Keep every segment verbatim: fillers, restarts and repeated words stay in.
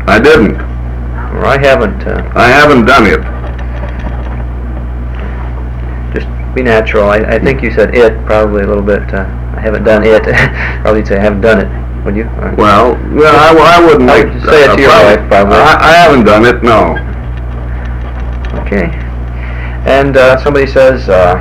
I didn't. Or I haven't. Uh, I haven't done it. just be natural. I, I think you said it probably a little bit. Uh, I haven't done it. Probably you'd say I haven't done it. Would you? Or, Well, well, I, I wouldn't I make, would say it to your probably- wife, probably. I, I haven't done it, no. Okay. And uh, somebody says uh,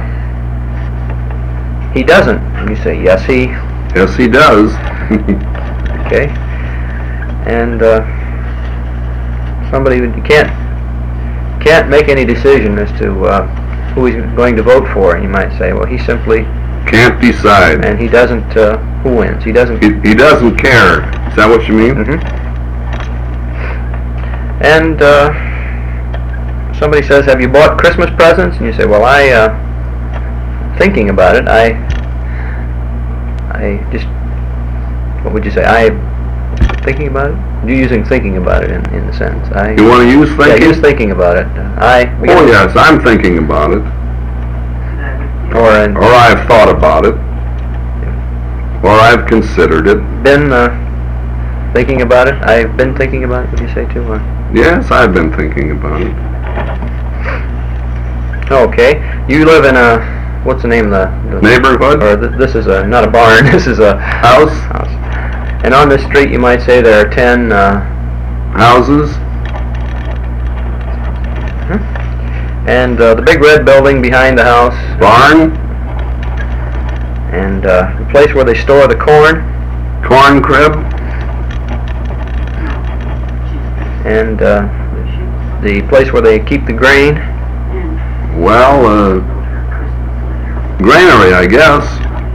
he doesn't. And you say yes, he. Yes, he does. Okay. And uh, somebody who can't can't make any decision as to uh, who he's going to vote for. You might say, well, he simply Can't decide. and he doesn't. Uh, who wins? He doesn't. He, he doesn't care. Is that what you mean? Mhm. And uh, somebody says, have you bought Christmas presents? And you say, well, I, uh, thinking about it, I, I just, what would you say? I, thinking about it? You're using thinking about it in, in the sentence. I, You want to use yeah, thinking? use thinking about it. Uh, I, we Oh, got- yes, I'm thinking about it. Or, in, Or I've thought about it. Or I've considered it. been, uh, thinking about it. I've been thinking about it, would you say too? Or? Yes, I've been thinking about it. Okay. You live in a, what's the name of the, the Neighborhood? or th- this is a, not a barn, this is a House? house. And on this street you might say there are ten, uh, Houses? and uh, the big red building behind the house, Barn? and uh, the place where they store the corn, Corn crib? and uh, the place where they keep the grain. Well, uh, granary, I guess.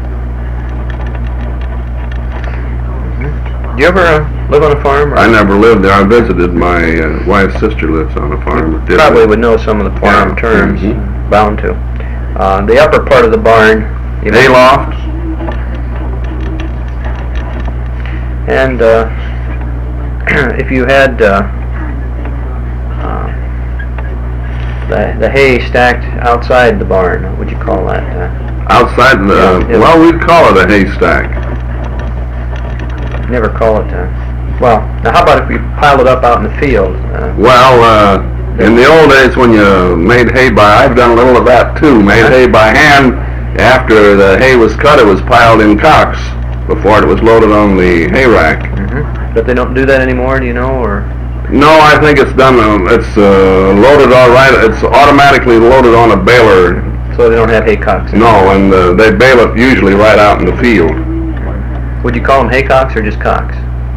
Do you ever uh, live on a farm? Or I never lived there. I visited. My uh, wife's sister lives on a farm. Did probably live. would know some of the farm Yeah. terms, Mhm. bound to. Uh, the upper part of the barn, you know, Hayloft? and uh, if you had uh, uh, the, the hay stacked outside the barn, what would you call that? Uh, Outside the, uh, Yeah, yeah. well, we'd call it a haystack. never call it. Uh, well, now how about if we pile it up out in the field? Uh, Well, uh, in the old days when you made hay by, I've done a little of that too, made hay by hand. After the hay was cut, it was piled in cocks before it was loaded on the hay rack. mhm. But they don't do that anymore, do you know? Or No, I think it's done, uh, it's uh, loaded all right, it's automatically loaded on a baler. so they don't have haycocks? No, and uh, they bale it usually right out in the field. Would you call them haycocks or just cocks?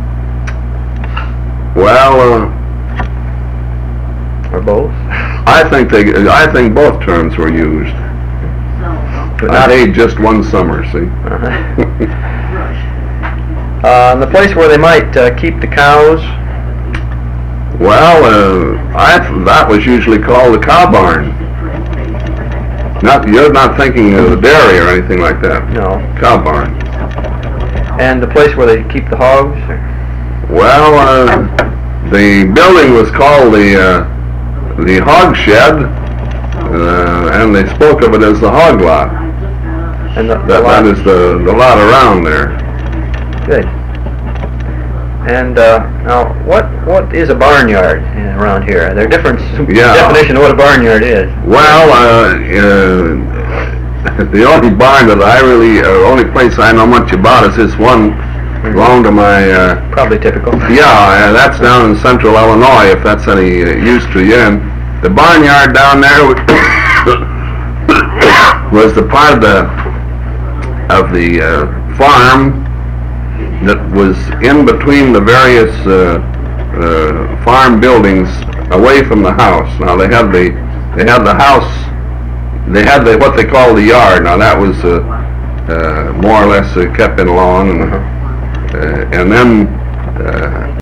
Well, uh, Or both? I think they, I think both terms were used. But I not hayed just one summer, see? Uh-huh. Uh, and the place where they might uh, keep the cows, Well, uh, I th- that was usually called the cow barn. Not, you're not thinking of the dairy or anything like that. no. Cow barn. And the place where they keep the hogs? Or? Well, uh, the building was called the uh, the hog shed, uh, and they spoke of it as the hog lot. And the, the That, lot? that is the, the lot around there. Good. And uh, now, what what is a barnyard uh, around here? There are different Yeah. definition of what a barnyard is. Well, uh, uh, the only barn that I really, uh, only place I know much about is this one, belonged to my, uh, Probably typical. yeah, uh, that's down in central Illinois, if that's any uh, use to you. And the barnyard down there was the part of the, of the uh, farm that was in between the various uh, uh, farm buildings away from the house. Now they had the, they had the house, they had the, what they call the yard. Now that was uh, uh, more or less uh, kept in lawn, and, uh, and then uh,